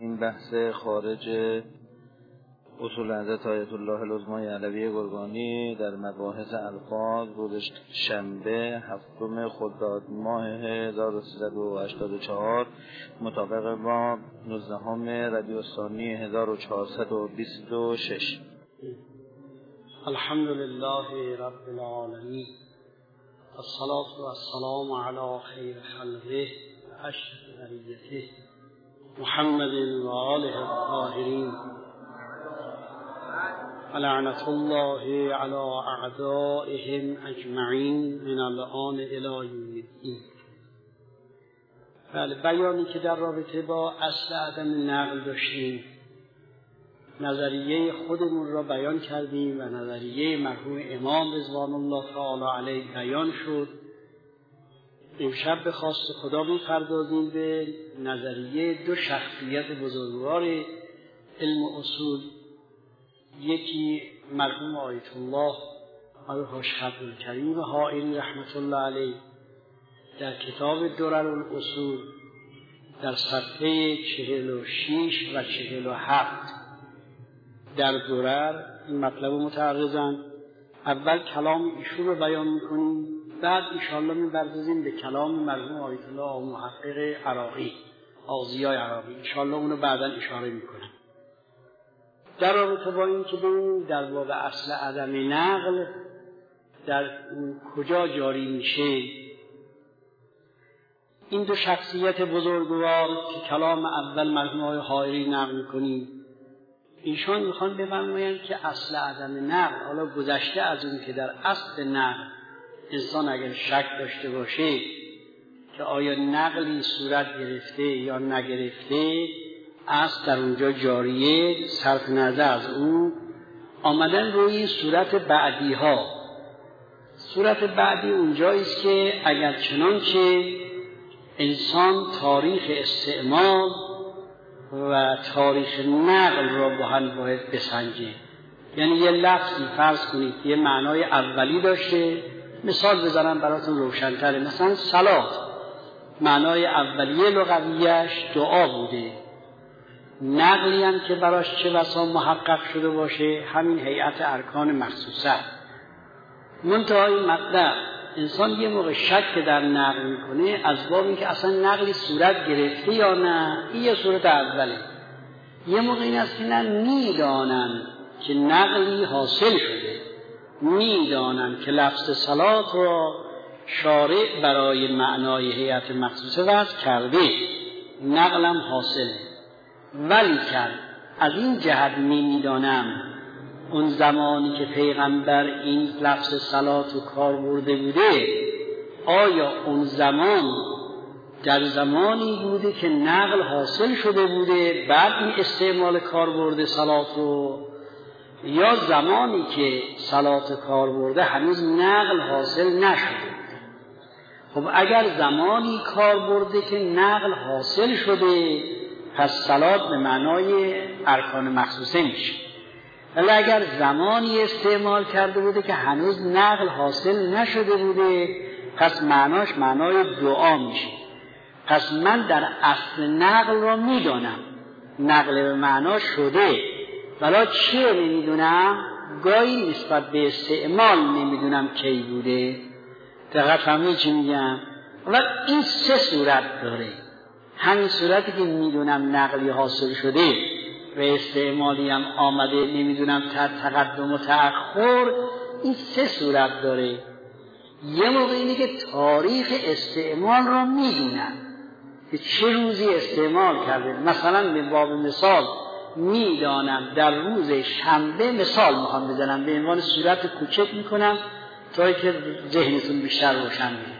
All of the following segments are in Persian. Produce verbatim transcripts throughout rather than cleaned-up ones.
این بحث خارج اصول حضرت آیت الله العظمی علویه گرگانی در مباحث الفاظ روز شنبه هفتم خرداد ماه هزار و سیصد و هشتاد و چهار مطابق با نوزدهم ربیع الثانی هزار و چهارصد و بیست و شش. الحمد لله رب العالمین، الصلاة والسلام علی خیر خلقه و اشرف بریته محمد و آله الطاهرین، لعنت الله علی اعدائهم اجمعین من الآن الی یوم الدین. بله، بیانی که در رابطه با اصل عدم نقل داشتیم، نظریه خودمون را بیان کردیم و نظریه مرحوم امام رضوان الله تعالی علیه بیان شد. امشب به خواست خدا می‌پردازیم به نظریه دو شخصیت بزرگوار علم اصول، یکی مرحوم آیت الله آقای حاج عبدالکریم حائری رحمت الله علیه در کتاب درر الاصول در صفحه چهل و شش و چهل و هفت در درر این مطلب متعرضن. اول کلام ایشون رو بیان میکنیم، بعد انشاءالله می‌پردازیم به کلام مرحوم آیت الله محقق عراقی آضیای عراقی، انشاءالله اونو بعدا اشاره میکنم. در رابطه با این که ببینیم در باب اصل عدم نقل در کجا جاری میشه، این دو شخصیت بزرگوار که کلام اول مرحوم آقای حائری نقل میکنیم، ایشان میخوان بفرمایند که اصل عدم نقل، حالا گذشته از اون که در اصل نقل انسان اگر شک داشته باشه که آیا نقلی صورت گرفته یا نگرفته، اصل در اونجا جاریه، صرف نظر از اون آمدن روی صورت بعدی ها. صورت بعدی اونجاییست که اگر چنانچه انسان تاریخ استعمال و تاریخ نقل را با هم باید بسنجه. یعنی یه لفظی فرض کنید یه معنای اولی داشته، مثال بزنم براتون روشن‌تره، مثلا صلات معنای اولیه لغویش دعا بوده، نقلی هم که براش چه بسا محقق شده باشه همین هیئت ارکان مخصوصه. منتها این مطلب انسان یه موقع شک در نقل میکنه از باب این که اصلا نقلی صورت گرفته یا نه، این یه صورت اوله. یه موقع این است که نه میدانن که نقلی حاصل شده، میدانن که لفظ صلات را شارع برای معنای هیئت مخصوصه وضع کرده، نقلم حاصله، ولی که از این جهت نمیدانم اون زمانی که پیغمبر این لفظ صلات رو کار برده بوده، آیا اون زمان در زمانی بوده که نقل حاصل شده بوده بعد این استعمال کار برده صلات رو، یا زمانی که صلات کار برده هنوز نقل حاصل نشده؟ خب اگر زمانی کار برده که نقل حاصل شده، پس صلات به معنای ارکان مخصوصه میشه. ولی اگر زمانی استعمال کرده بوده که هنوز نقل حاصل نشده بوده، پس معناش معنای دعا میشه. پس من در اصل نقل را میدانم، نقل به معنا شده، ولی چیه نمیدونم؟ گاهی نسبت به استعمال نمیدونم کی بوده. دقیق فهمید چی میگم؟ ولی این سه صورت داره. همین صورتی که میدونم نقلی حاصل شده و استعمالی هم آمده، نمیدونم تقدم و تأخر، این سه صورت داره. یه موقع اینه که تاریخ استعمال را میدونم که چه روزی استعمال کرده، مثلا به باب مثال میدانم در روز شنبه، مثال میخوام بزنم به عنوان صورت کوچک میکنم تا که ذهنتون بیشتر روشن بشه.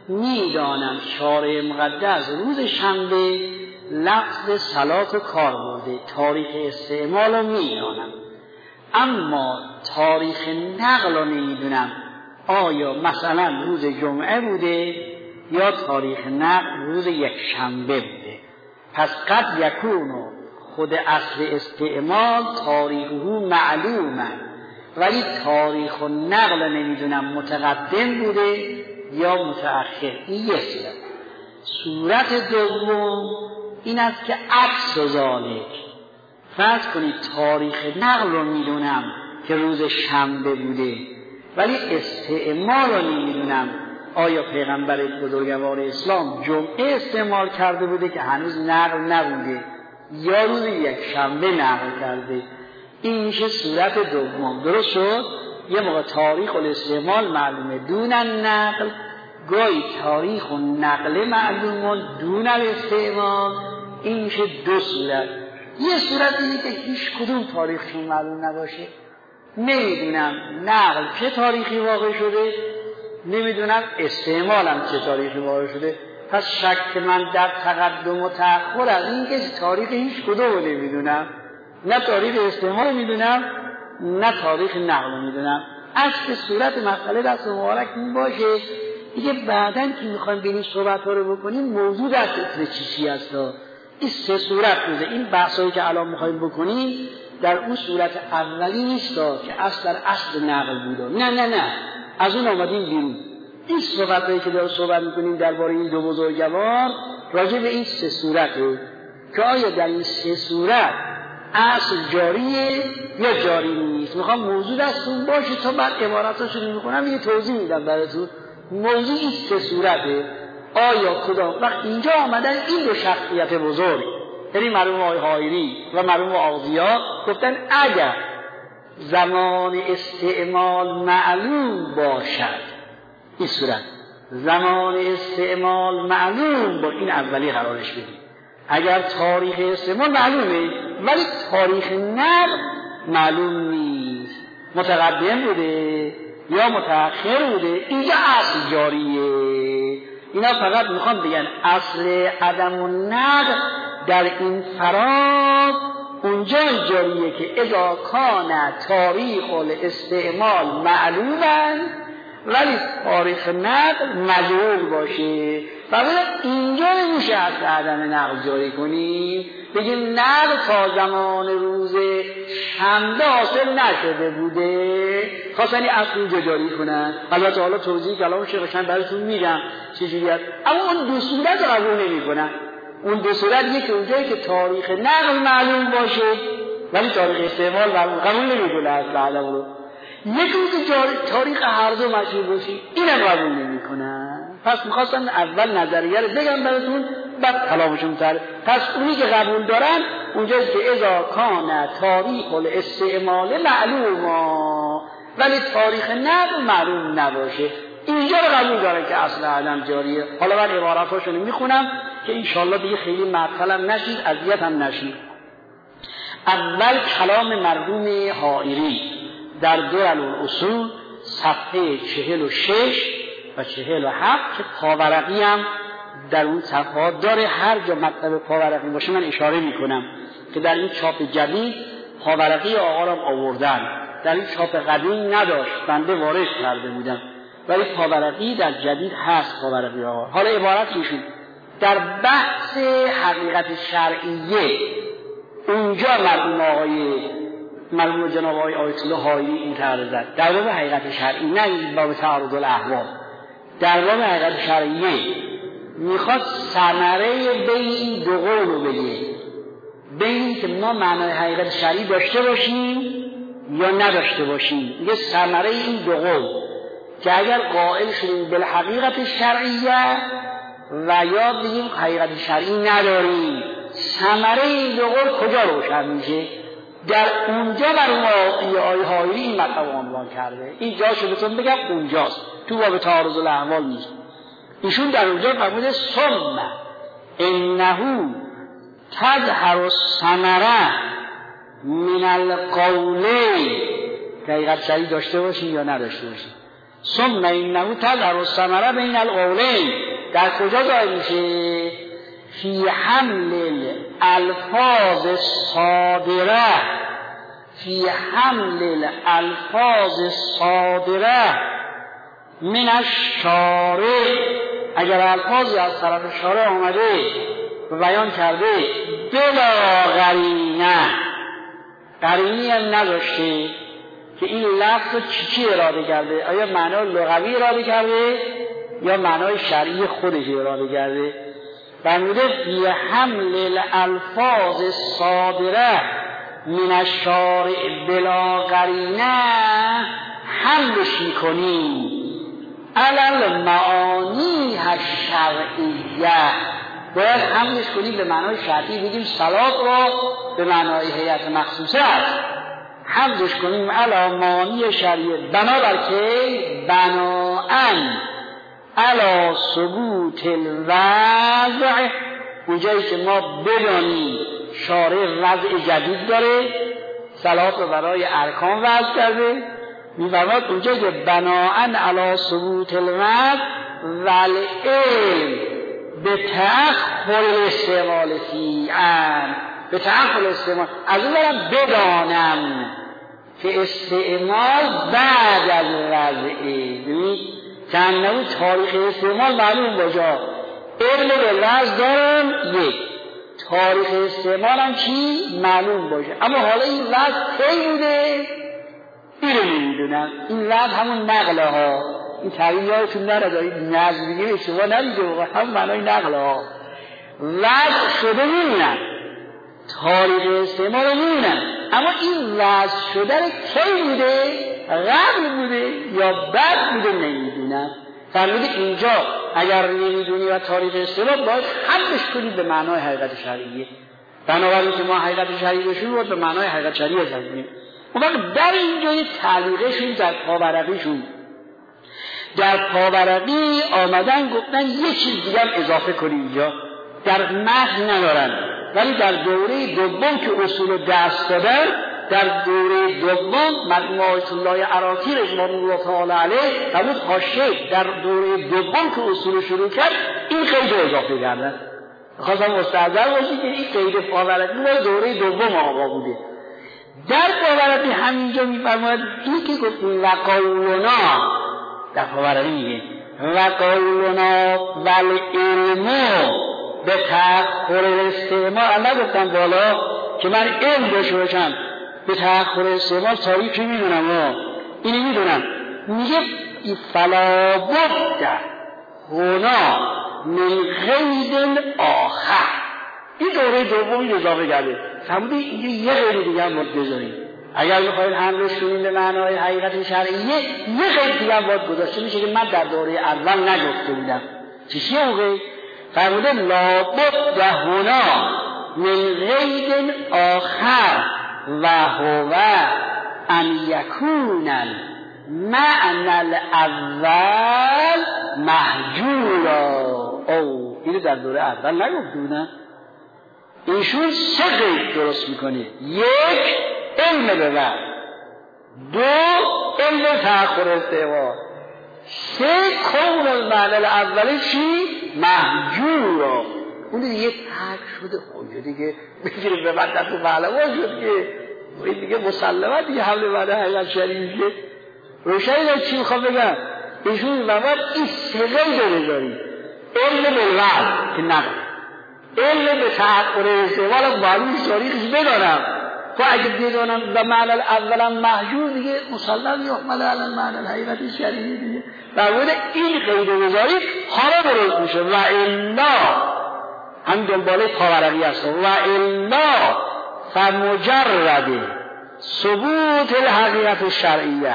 میدانم شارع مقدس روز شنبه لفظ صلات و کار برده، تاریخ استعمال رو میدانم، اما تاریخ نقل رو نمیدونم آیا مثلا روز جمعه بوده یا تاریخ نقل روز یک شنبه بوده. پس قد یکونو خود اصل استعمال تاریخه معلومه، ولی تاریخ و نقل نمیدونم متقدم بوده یا متأخر. این یه صورت. صورت دوم این است که عکس ذالک، فرض کنید تاریخ نقل رو میدونم که روز شنبه بوده، ولی استعمال رو نمیدونم آیا پیغمبر بزرگوار اسلام جمعه استعمال کرده بوده که هنوز نقل نبوده یا روز یک شنبه نقل کرده. این میشه صورت دوم. درست شد؟ یه موقع تاریخ و استعمال معلومه دون نقل، گاهی تاریخ و نقل معلومه دون استعمال. این میشه دو صورت. یه صورت اینه که هیچ کدوم تاریخشون معلوم نباشه، نمیدونم نقل چه تاریخی واقع شده، نمیدونم استعمالم چه تاریخی واقع شده، پس شک من در تقدم و تأخر از این که تاریخ هیچ کدوم رو نمیدونم، نه تاریخ استعمال میدونم نه تاریخ نقل میدونم. اصل صورت مسئله دست مبارک این باشه دیگه. بعدن که میخوایم بینیم صحبت ها رو بکنیم موضوع در اسم چی چی هست. این سه صورت بوده. این بحثایی که الان میخوایم بکنیم در اون صورت اولی نیست که اصل در اصل نقل بوده، نه نه نه، از اون آمدیم بیرون. این صحبتایی که داره صحبت میکنیم درباره این دو بزرگوار راجع به این سه صورته که آیا در این سه صورت اصل جاریه یا جاری نیست. میخوام موضوع دستون باشه تا بعد عبارتاشو میکنم یه توضیح میدم براتون. موضوع این سه صورته. آیا کدام وقت اینجا آمدن این دو شخصیت بزرگ، یعنی مرحوم آقای حایری و مرحوم آغزیا، گفتن اگر زمان استعمال معلوم باشد، این صورت زمان استعمال معلوم با این اولی قرارش بدید. اگر تاریخ استعمال معلومه ولی تاریخ نقل معلوم نیست، متقدم بوده یا متأخر بوده، اینجا اصل جاریه. اینا فقط میخوام بگن اصل عدم و نقل در این فراز اونجا جاریه که اذا کان تاریخ الاستعمال معلومن ولی تاریخ نقل مجهول باشه. فقط اینجا نمیشه اصل عدم نقل جاری کنیم، بگیم نقل تا زمان روز شنبه حاصل نشده بوده، خواستن اصل اینجا جاری کنن. البته حالا توضیح کلام شیخ براتون میگم چجوری است، اما اون دو صورت قبول نمیکنن. اون دو صورت یکی اونجایی که تاریخ نقل معلوم باشه ولی تاریخ استعمال معلوم قبول نمیکنه اصل عدم رو، یکی که تاریخ هر دو مشهور باشه اینم قبول نمیکنن. پس میخواستم اول نظریه رو بگم براتون بعد کلامشون تر. پس اونی که قبول دارن اونجاست که اذا کان تاریخ الاستعمال معلوما ولی تاریخ نقل معلوم نباشه، اینجا رو قبول دارن که اصل عدم جاریه. حالا من عباراتاشون میخونم که انشالله دیگه خیلی معطلم نشید، اذیت هم نشید. اول کلام مرحوم حائری در درالاصول صفحه چهل و شش و چهل و هفت که پاورقی هم در اون صفحات داره. هر جا مطلب پاورقی باشه من اشاره میکنم که در این چاپ جدید پاورقی آقا را آوردن، در این چاپ قدیم نداشت، بنده وارد کرده بودم، ولی پاورقی در جدید هست پاورقی آقا. حالا عبارت میشون در بحث حقیقت شرعیه اونجا مرحوم آقای مرحوم جناب آقای آیت الله حایری این طرح زد در باب حقیقت شرعی، نه این باب تعارض الاحوال. در باب حقیقت شرعیه میخواد ثمره بین این دو قول رو بگه، بین که ما معنای حقیقت شرعی داشته باشیم یا نداشته باشیم. میگه ثمره این دو قول که اگر قائل شدیم بالحقیقت شرعیه و یا بگیم حقیقت شرعی نداریم، ثمره این دو قول کجا روشن میشه؟ در اونجا مرحوم آقای حایری این مطلب عنوان کرده. این جاشو بهتون بگم اونجاست، تو باب تعارض الاحوال نیست. ایشون در اونجا فرموده ثم انه تظهر الثمره من القولین، که حقیقت شرعی داشته باشی یا نداشته باشی. ثم انه تظهر الثمره بین القولین، در کجا ظاهر میشه؟ فی حمل الالفاظ الصادره، فی حمل الالفاظ الصادره من الشارع. اگر الفاظی از طرف شارع آمده و بیان کرده بلا قرینه، قرینی هم نداشته که این لفظ چی چی اراده کرده، آیا معنای لغوی اراده کرده یا معنای شرعی خودش اراده کرده. فرموده فی حمل الالفاظ الصادره من الشارع بلا قرینه حملش میکنیم علی المعانی الشرعیه، باید حملش کنیم به معنای شرعی، بگیم صلات را به معنای هیئت مخصوصه است، حملش کنیم علی معانی شرعیه، بنابر که بناءً علی ثبوت الوضع، اونجایی که ما بدانیم شارع وضع جدید داره، صلات رو برای ارکان وضع کرده، می‌فرماد اونجا که بناءً علی ثبوت الوضع و العلم به تأخر استعمال فیعن، به تأخر استعمال، از اون برم بدانم که استعمال بعد از وضعه، ببینید که انهو تاریخ استعمال معلوم باشه، علم به وضع دارم یک، تاریخ استعمال هم چی؟ معلوم باشه، اما حالا این وضع کی بوده؟ اینو نمیدونم، این وضع همون نقله ها، این تغییر یادتون نرده، این نظم دیگه شما ندیده هم معنای نقله ها، وضع شده میدونم، تاریخ استعمال رو میدونم، اما این وضع شده رو کی بوده؟ قبل بوده یا بعد بوده نمیدونم. فرموده اینجا اگر نمیدونی و تاریخ استعمال باید حملش کنید به معنای حقیقت شرعیه، بنابراین که ما حقیقت شرعی بشیم باید به معنای حقیقت شرعی بشیم. اون وقت در اینجا یه تعلیقشون در پاورقیشون در پاورقی آمدن گفتن یه چیز دیگه هم اضافه کنید، اینجا در متن ندارن ولی در دوره دوم که اصول دست دادن، در دوره دوم مرحوم آیت الله عراقی رضوان الله تعالی علیه همون حاشیه در دوره دوم که اصول شروع کرد این قید رو اضافه کردن. خواستم مستحضر باشید که این قید پاورقی در دوره دوم آقا بوده. در پاورقی همینجا میفرماید این که گفتیم وقولنا، در پاورقی میگه وقولنا والعلم به تأخر استعمال، نگفتم بالا که من علم داشته باشم به تأخر استعمال تاریخی میدونم، اینی میدونم، میگه فلا بد هنا من قید آخر، این دوره دومی اضافه کرده، فرموده اینجا یه قید دیگه هم باید بذاریم، اگر میخواید حملش کنیم به معنای حقیقت شرعیه یه قید دیگه هم باید گذاشته میشه که من در دوره اول نگفته بودم. چیه اون قید؟ فرموده لابد هنا من قید آخر و هو ان یکون معنی الاول محجورا. او اینو در دوره اول نگفته بودن، ایشون سه قید درست میکنه، یک علم به وقت، دو علم تأخر استعمال، سه کون المعنی الاولی چی؟ محجورا. اون دیگه ترک شده، اونجا دیگه بگیره به من دست و معلوم شد که این دیگه مسلمه دیگه حمل بعد حقیقت شریفه. روشنی دار چی میخوام بگم؟ ایشون مواد این سقل رو بذارید، علم بالوضع که نقل، علم به تحقر استعمال معلوم تاریخش بدانم، و اگه بدانم و معنی اولا محجور دیگه مسلم یحمل علی المعنی الحقیقت شریفه دیگه. در مورد این قید بذارید حالا درست میشه. و الا هم دنباله پاورقی هست، و الا فمجرد ثبوت الحقیقت الشرعیه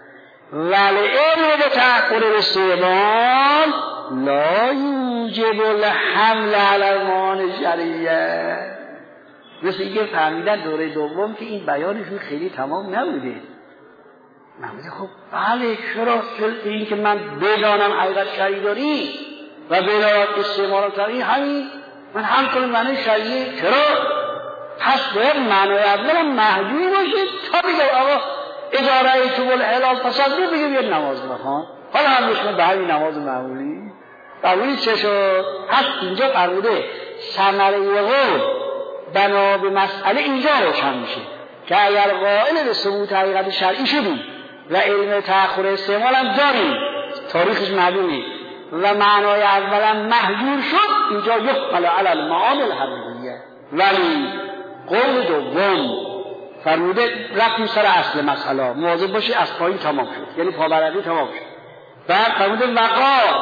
والعلم به تأخر استعمال لا یوجب الحمل علی المعانی الشرعیه. مثل اینکه فهمیدن دوره دوم که این بیانشون خیلی تمام نبوده. من میگه خب بله چرا؟ چرا این که من بدانم حقیقت شرعی داری و بدانم استعمال داری همین من هم کنم معنی شرعیه، چرا؟ پس باید معنی اولم محجور باشه تا بگم آقا اداره تو بول حلال تصدر بگه بیاد نماز بخوان، حالا هم بشمه به همین نماز معمولی معمولی چه شد؟ پس اینجا فرموده ثمره قول بنا به مسئله اینجا روشن میشه که اگر قائل به ثبوت حقیقت شرعی شدیم و علم تأخر استعمال هم داریم، تاریخش معلومه و معنای اولا محجور شد، اینجا یحمل علی المعانی الحقیقیه. ولی قول دوم فرموده رفتیم سر اصل مسئله، مواظب باشی از پایین تمام شد، یعنی پاورقی تمام شد. بعد فرموده وقا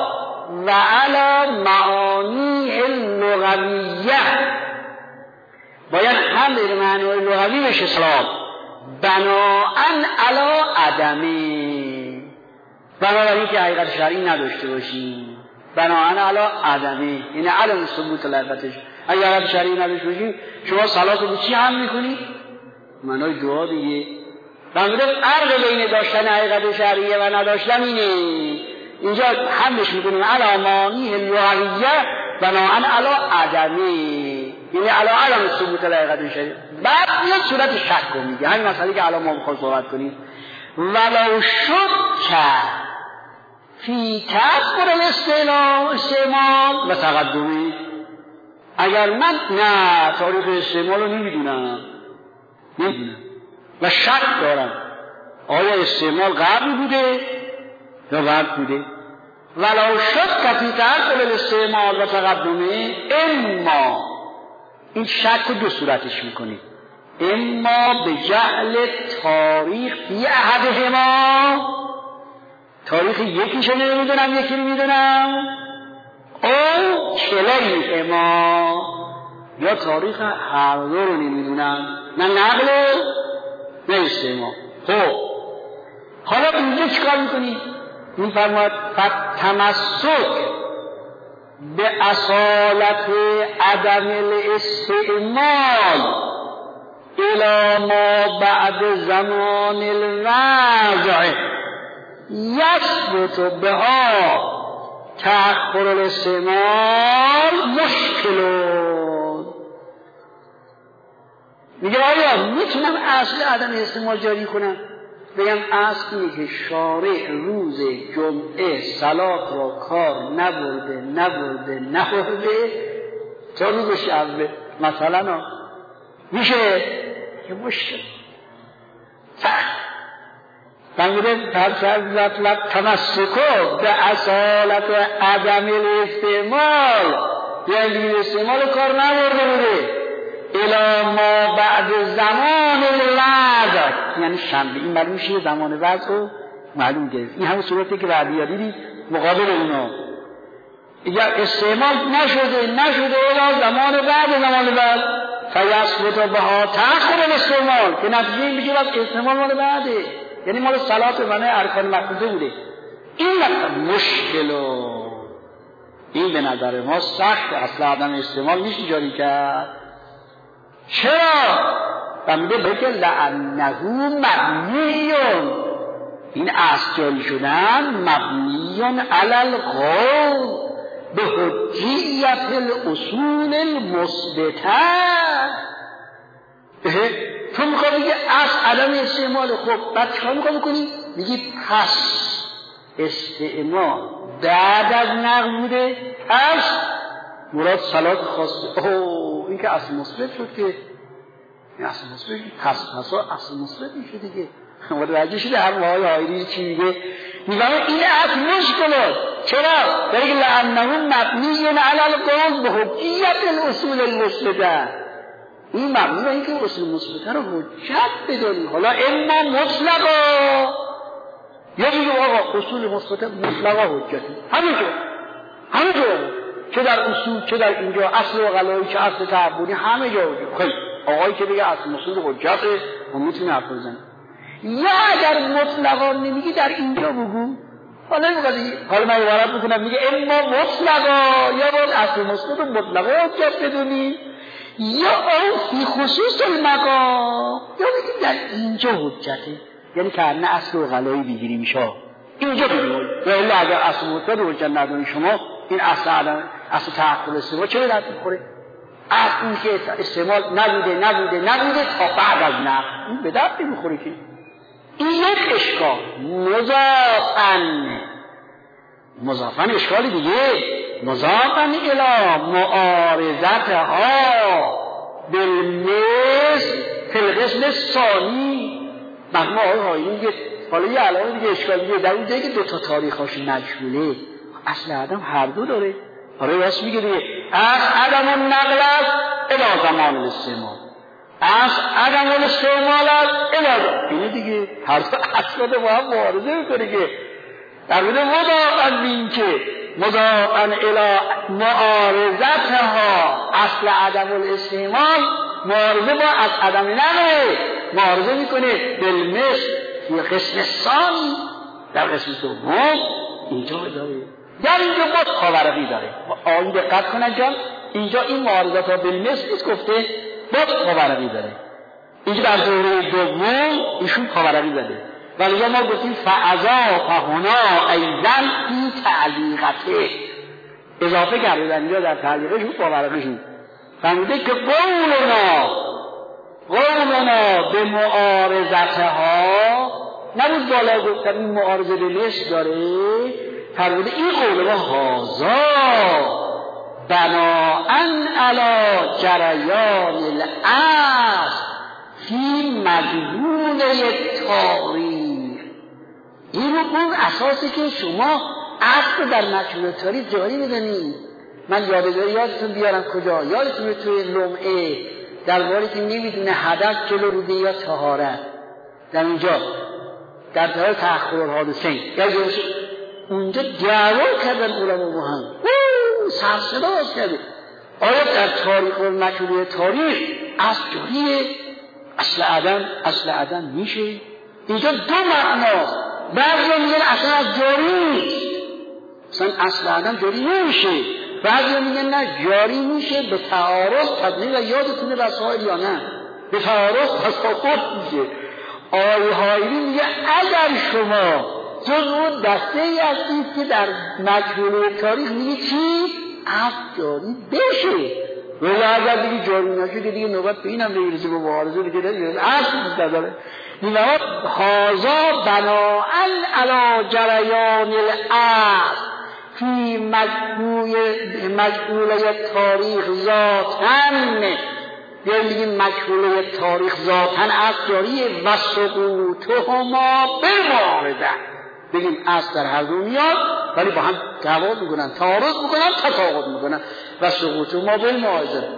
و علی معانی اللغویه، باید هم به معنای لغوی بشه سلام، بناءً علی عدمی، بنابراین که حقیقت شرعی نداشته باشیم، بناءً علی عدمی، یعنی عدم ثبوت لغتش. اگر حقیقت شرعی نداشته باشیم شما صلات رو چی هم میکنید؟ معنای دعا دیگه. بنابراین فرق بین داشتن حقیقت شرعیه و نداشتن اینه. اینجا همش میکنیم علی معانی اللغویه بناءً علی عدمی، یعنی علی عدم ثبوت حقیقت شرعی. بعد یه صورت شک رو میگه، همین مسئله که الان ما میخوایم صحبت کنیم. ولو شک فی تأخر الاستعمال و تقدمی، اگر من نه تاریخ استعمال رو نمیدونم نمیدونم و شک دارم آیا استعمال قبل بوده یا بعد بوده، ولو شک فی تأخر الاستعمال و تقدمی، اما این شک رو دو صورتش میکنید، اما به جهل تاریخ فی احدهما، تاریخ یکیشو نمیدونم یکی میدونم، او کلیهما، یا تاریخ هر دو رو نمیدونم، نه نقل نه استعمال. خب حالا اینجا چیکار میکنی؟ میفرماید فتمسک به اصالت عدم الاستعمال الى ما بعد زمان الوضع یثبت بها تأخر الاستعمال مشکلون. میگه آیا میتونم اصل عدم استعمال جاری کنم؟ بگم اصل اینه که شارع روز جمعه صلات را کار نبرده نبرده نبرده تا روز شنبه مثلا، میشه یه مشکل بنگره فرصت تمسکو به اصالت عدم الاستعمال، یعنی استعمال کار نبرده بوده الی ما بعد زمان الوضع، یعنی شنبه، این معلوم میشه زمان وضع رو معلوم گرفت. این همون صورتی که بعدی دیدید مقابل اونا، اگر استعمال نشده نشده الی زمان بعد زمان بعد فیثبت بها تأخر الاستعمال، که نتیجه میشه وقت استعمال مال بعده، یعنی مال صلات و ارکان مقصوده بوده. این مشکلو، این به نظر ما سخت، اصل عدم استعمال میشه جاری کرد. چرا؟ بمیده بگه لعنه مبنیون، این اصل جاری شدن مبنیون علی القول به حجیت الاصول المثبته. تو میخواه بگی اصل عدم استعمال، خب بعد چکار میخواه بکنی؟ میگی پس استعمال بعد از نقل بوده، پس مراد صلات خواسته. اوه این که اصل مثبت شد، که این اصل مثبت پس پس اصل مثبت میشه دیگه. متوجه شده هر ماهای هایری چی میگه؟ میگه این اصل مشکله. چرا؟ برای که لعنهم مبنیون علی القول به حجیت الاصول المثبته، این مبنی به اینکه اصول مثبته رو حجت بدونیم. حالا اما مطلقا، یا میگه آقا اصول مثبته مطلقا حجتی، همینجور همینجور چه در اصول چه در اینجا، اصل و غلایی چه اصل تعبدی، همه جا حجت. خیلی آقایی که بگه اصل اصول حجته و میتونه حرف بزنه. یا اگر مطلقا نمیگی در اینجا بگو، حالا نمیگه حالا من عبارت بکنم میگه اما مطلقا، یا باید اصل مثبت مطلقا حجت بدونی، یا اون فی خصوص المقام، یا بگیم در اینجا حجته، یعنی که نه اصل و غلایی بگیری میشه اینجا بگیم. یا الا اگر اصل مثبت حجت ندونی شما، این اصل عدم اصل تأخر استعمال چه به درد میخوره؟ اصل این که استعمال نبوده نبوده نبوده تا بعد از نقل، این به درد نمیخوره که. این یک اشکال. مضافن مضافن اشکالی دیگه، مضافن الی معارضتها بالمثل فی القسم ثانی. مجموعه های هایی که حالا یه علاوه دیگه اشکال دیگه در اونجایی که دو تا تاریخاش مجهوله، اصل عدم هر دو داره. حالا راست میگه دیگه از عدم النقل است الی زمان الاستعمال، از عدم الاستعمال است الی، اینه دیگه هر دو اصل با هم معارضه میکنه که در مورد مضافن این که مضافن الی معارضتها، اصل عدم الاستعمال معارضه با از عدم نقل، معارضه میکنه بالمثل یا قسم ثانی، در قسم دوم اینجا داره، در اینجا باز پاورقی داره. آن دقت کنن جان، اینجا این معارضات ها بالمثل نیست گفته، باز پاورقی داره. اینجا در دوره دوم ایشون پاورقی داره، ولی ما گفتیم فعضا فهنا ایزن این تعلیقته، اضافه کرده در اینجا در تعلیقشون پاورقیشون فهمیده که قولنا قولنا به معارضتها نبود بالا گفتن این معارضه به مثل داره، فرموده این قول ما هازا بناءن علی جریان الاصل فی مدلول تاریخ. این رو اون اساسی که شما اصل در مجموع تاریخ جاری بدنید. من یادگاری یادتون بیارم کجا، یادتون توی لمعه درباره که نمیدونه هدف جلو روده یا طهارت، در اینجا در طور تأخر الحادثین اونجا دعوا کردن علما با هم، سر صدا باز کرده آیا در تاریخ و مجموعه تاریخ اصل جاریه؟ اصل عدم اصل عدم میشه؟ اینجا دو معنا، بعضی میگن اصلا از جاری نیست، اصلا اصل عدم جاری نمیشه، بعضی میگن نه جاری میشه به تعارض تدنی و یادتونه رسائل یا نه به تعارض تساقط میشه. آیه هایی میگه اگر شما جز اون دسته ای هستید که در مجموعه تاریخ میگه چی؟ اصل جاری بشه، ولی اگر دیگه جاری نشه که دیگه نوبت به اینم نمیرسه، به معارضه دیگه نمیرسه، اصل نداره. میگه هازا بناءن علی جریان الاصل فی مجموعه تاریخ ذاتن، یا میگیم مجموعه تاریخ ذاتن اصل جاریه و سقوطهما بالمعارضه، بگیم اصل در هر دو میاد ولی با هم تعارض میکنن، تعارض میکنن، تطابق میکنن و سقوطهما بالمعارضه.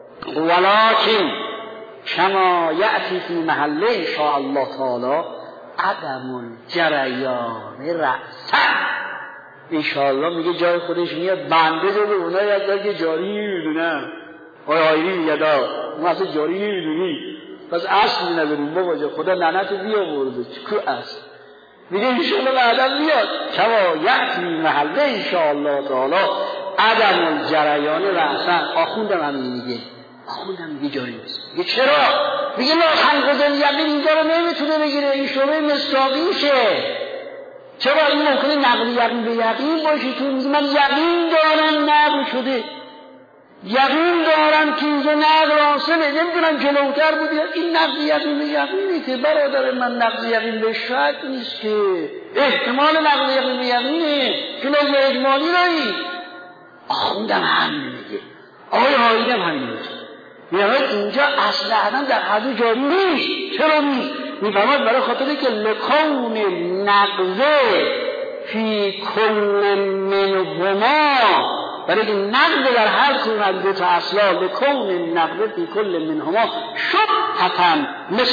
ولکن کما یأتی فی محله ان شاء الله تعالی عدم الجریان رأسا، انشاءالله میگه جای خودش میاد بنده جو به اونایی از که جاری نمیدونن. آیا آیری میگه دا ما اصلا جاری نمیدونی پس اصل نداریم بابا جا، خدا لعنت بیا برده کو اصل. میگه انشاءالله بعدم میاد کما یأتی محله انشاءالله تعالی عدم الجریان رأسا. آخوندم همین میگه، آخوندم میگه جاری نیست. میگه چرا؟ میگه لا تنقض الیقین اینجا رو نمیتونه بگیره، این شبه مصداقیشه. چرا این ممکنه نقل یقین به یقین باشی؟ تو میگی من یقین دارم نقل شده، یقین دارم که اینجا نقل حاصله، نمیدونم جلوتر بود، این نقل یقین به یقینی که برادر من نقل یقین به شک نیست که، احتمال نقل یقین به یقینه که لازم اجمالی رایی. آخوندم همین میگه، آقای هایی هم همین میگه، میگه اینجا اصل عدم در حد جاری نیست. چرا نیست؟ میفهمد برای خاطری که لکون نقضه فی کل منهما، برای که نقضه در هر کدوم از دو تا اصلا، لکون نقضه فی کل منهما شبهتن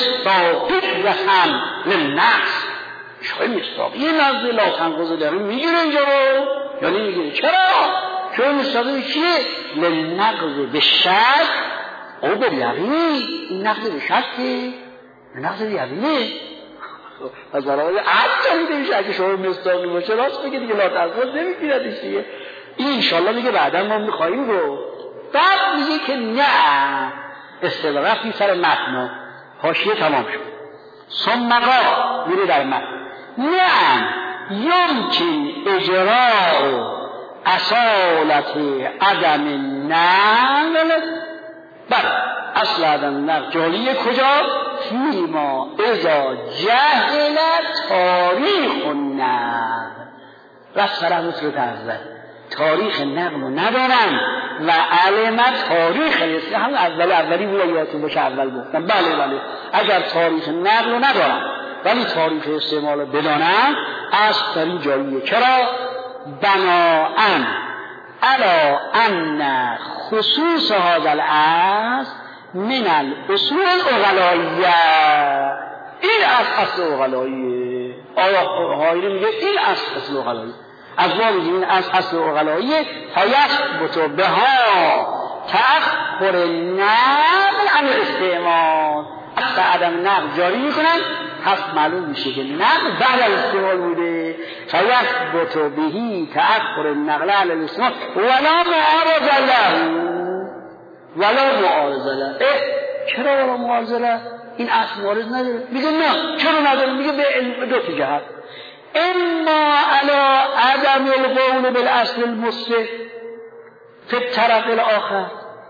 مستاقیتن للنقص، شای مستاقی نقضه لا تنقضه داره میگیره اینجا رو یا نمیگیره؟ چرا؟ شای مستاقی چیه؟ للنقضه به شک او به یقین، این نقضه به شکه نقض یقینه. از برای عد جانیده میشه اگه شما مستاقی باشه راست بگه دیگه، لا تنقض نمیگیردش دیگه. این انشالله میگه بعدا ما میخواییم رو. بعد میگه که نه اصطلاح رفتی سر متن، حاشیه تمام شد، ثمقا میره در متن، نه یمکن اجراء اصالت عدم نقل، بله اصل عدم نقل جاریه کجا؟ فیما اذا جهل تاریخ النقل. رست فرموز رو تحضر تاریخ نقل رو ندارن و علم تاریخ نیست، هم اول اولی بود یادتون باشه اول گفتم بله بله اگر تاریخ نقل رو ندارن ولی تاریخ استعمال رو بدانن اصل در این جاریه. چرا؟ بناءن علا ان خصوص هذا الاصل من الاصول الاغلائیه، این از اصل اغلائیه. آیا هایری میگه این اصل اصل اغلائیه، از ما بگیم این از اصل اغلاییه. فیثبت بها تأخر نقل عن استعمال، اصل عدم نقل جاری میکنن، پس معلوم میشه که نقل بعد از استعمال بوده. فیثبت بهی تأخر نقل عن الاستعمال ولا معارض له، ولا معارض له. چرا ولا معارض له؟ این اصل معارض نداره. میگه نه چرا نداره؟ میگه به دو تا جهت، اما علی عدم القول بالاصل المثبت فی الطرف الاخر.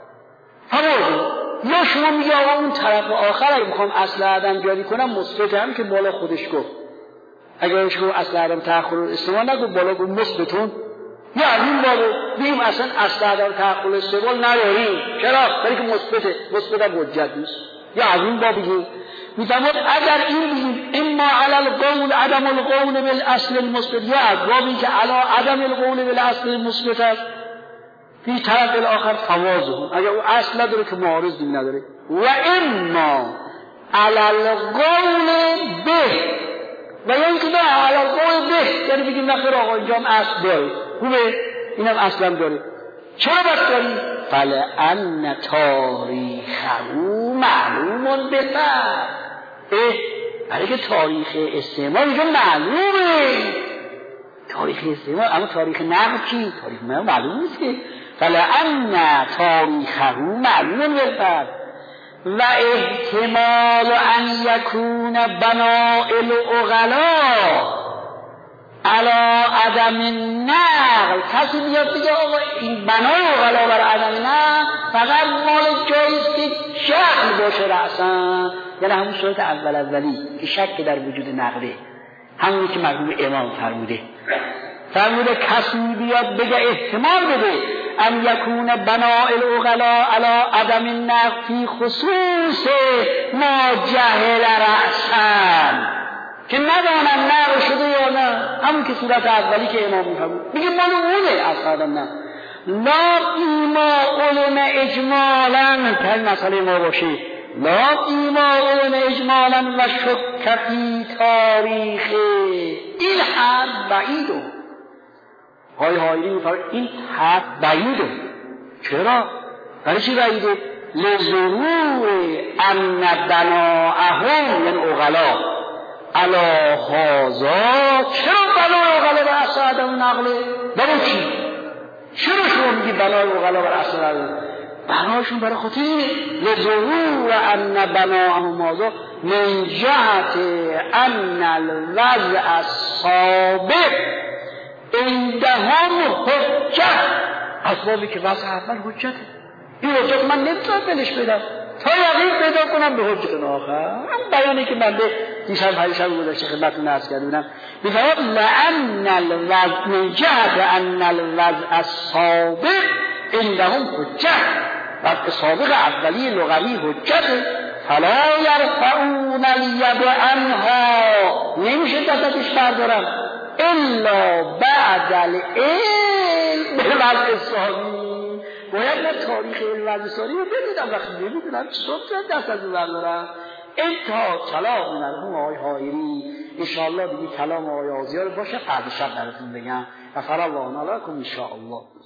همون یا شما میگه آقا اون طرف آخر اگه میخوام اصل عدم جاری کنم مثبت هم که بالا خودش گفت، اگر شما اصل عدم تأخر استعمال نگو بالا گفت مثبتون، یا از این بابو بگیم اصلا اصل عدم تأخر استعمال نداریم. چرا؟ برای که مثبته، مثبت هم حجت نیست. یا از این باب بگیم میتواند اگر این بگیم اما علی القول عدم القول بالاصل المثبت، یا از بابی که علی عدم القول بالاصل المثبت است فی طرف الاخر فوازه، اگر او اصل نداره که معارض دین نداره. و اما علی القول به، و یا اینکه نه علی القول به، یعنی بگیم نخیر آقا اینجا هم اصل داره، خوبه اینم اصلا داره. چرا بس داری؟ فلأن تاریخه معلوم بفر، برای که تاریخ استعمال اینجا معلومه، تاریخ استعمال، اما تاریخ نقل چی؟ تاریخ نقل معلوم نیست که. فلأن تاریخه معلوم بفر و احتمال ان یکون بناء العقلاء علی عدم نقل. کسی بیاد بگه آقا این بنای عقلاء بر عدم نقل فقط مال جاییست که شک باشه رأسا، یعنی همون صورت اول اولی که شک در وجود نقله، همونی که مرحوم امام فرموده فرموده کسی بیاد بگه احتمال بده ان یکون بناء العقلاء علی عدم النقل فی خصوص ما جهل رأسا، که ندانم نقل شده یا نه، همون که صورت اولی که امام میفرمود میگه مال اونه اصلا نه. لا ایما علم اجمالا که مسئله ما باشه، لا ایما علم اجمالا و شک فی تاریخ، این حد بعیده. های هایری میفرمود این حد بعیده. چرا؟ برای چی بعیده؟ لظهور ان بناءهم یعنی عقلاء علا هازا، چرا بنای اغلا بر اصل عدم نقله؟ برای چی؟ چرا شما میگی بنای اغلا بر اصل عدم؟ بنایشون برای خاطر اینه لظهور ان بناهم هازا من جهت ان الوضع السابق عندهم حجت، اسبابی که وضع اول حجته، این حجت من نمیتونم بلش بدم تا یقین پیدا کنم به حجت آخر. هم بیانی که من به دیشب پریشب گذاشته خدمتتون عرض کردم میفرماد لأن الوضع من جهت ان الوضع السابق عندهم حجت، وضع سابق اولی لغوی حجت، فلا یرفعون الید عنها، نمیشه دستش بردارم الا بعد العلم بالوضع الثانی. باید من تاریخ الوضع ثانی رو بدیدم، وقتی نمیدونم چطور دست از اون بردارم. انتا کلام مرحوم آقای حائری انشاءالله دیگه کلام آقای آزیار باشه، فردا شب براتون بگم و فراوان علیکم انشاءالله.